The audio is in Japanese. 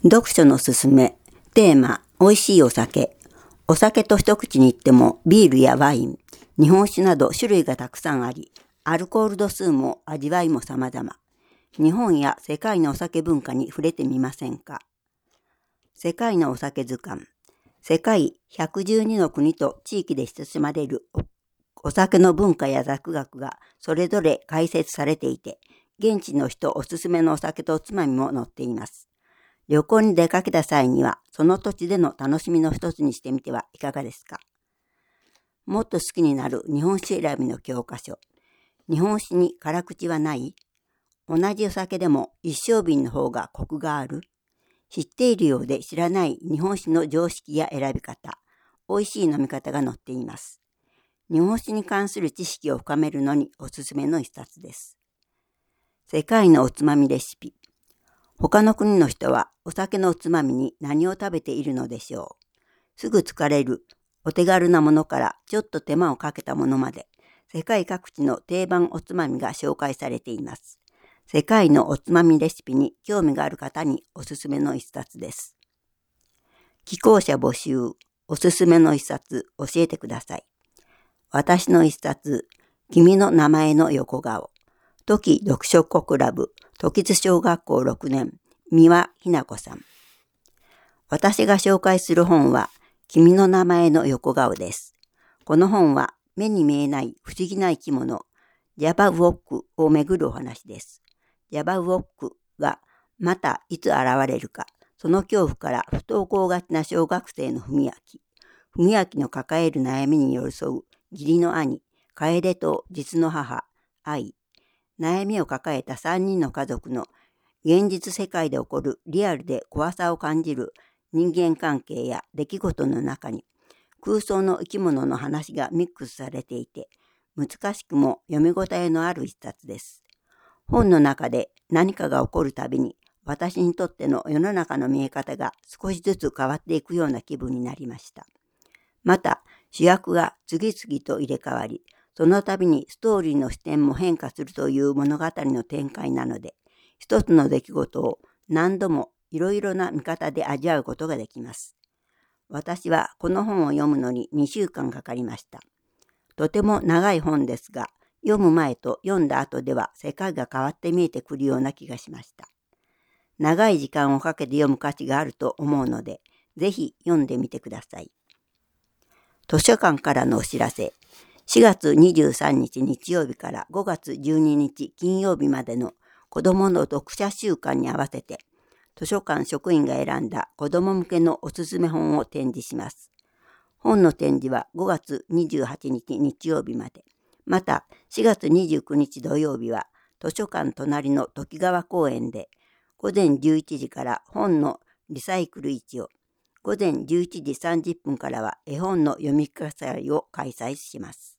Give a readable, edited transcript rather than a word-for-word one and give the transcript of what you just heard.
読書のすすめ。テーマ、美味しいお酒。お酒と一口に言ってもビールやワイン、日本酒など種類がたくさんあり、アルコール度数も味わいも様々。日本や世界のお酒文化に触れてみませんか。世界のお酒図鑑。世界112の国と地域で親しまれるお酒の文化や雑学がそれぞれ解説されていて、現地の人おすすめのお酒とおつまみも載っています。旅行に出かけた際には、その土地での楽しみの一つにしてみてはいかがですか。もっと好きになる日本酒選びの教科書。日本酒に辛口はない？同じお酒でも一升瓶の方がコクがある？知っているようで知らない日本酒の常識や選び方、美味しい飲み方が載っています。日本酒に関する知識を深めるのにおすすめの一冊です。世界のおつまみレシピ。他の国の人はお酒のおつまみに何を食べているのでしょう。すぐ疲れるお手軽なものからちょっと手間をかけたものまで、世界各地の定番おつまみが紹介されています。世界のおつまみレシピに興味がある方におすすめの一冊です。寄稿者募集。おすすめの一冊教えてください。私の一冊、君の名前の横顔。トキ読書子クラブ、時津小学校6年、三輪ひな子さん。私が紹介する本は、君の名前の横顔です。この本は、目に見えない不思議な生き物、ジャバウォックをめぐるお話です。ジャバウォックがまたいつ現れるか、その恐怖から不登校がちな小学生の文明の抱える悩みに寄り添う義理の兄、楓と実の母、愛、悩みを抱えた3人の家族の現実世界で起こるリアルで怖さを感じる人間関係や出来事の中に空想の生き物の話がミックスされていて、難しくも読み応えのある一冊です。本の中で何かが起こるたびに私にとっての世の中の見え方が少しずつ変わっていくような気分になりました。また主役が次々と入れ替わり、その度にストーリーの視点も変化するという物語の展開なので、一つの出来事を何度もいろいろな見方で味わうことができます。私はこの本を読むのに2週間かかりました。とても長い本ですが、読む前と読んだ後では世界が変わって見えてくるような気がしました。長い時間をかけて読む価値があると思うので、ぜひ読んでみてください。図書館からのお知らせ。4月23日日曜日から5月12日金曜日までの子どもの読者週間に合わせて、図書館職員が選んだ子ども向けのおすすめ本を展示します。本の展示は5月28日日曜日まで。また4月29日土曜日は図書館隣の時川公園で午前11時から本のリサイクル市を、午前11時30分からは絵本の読み聞かせ会を開催します。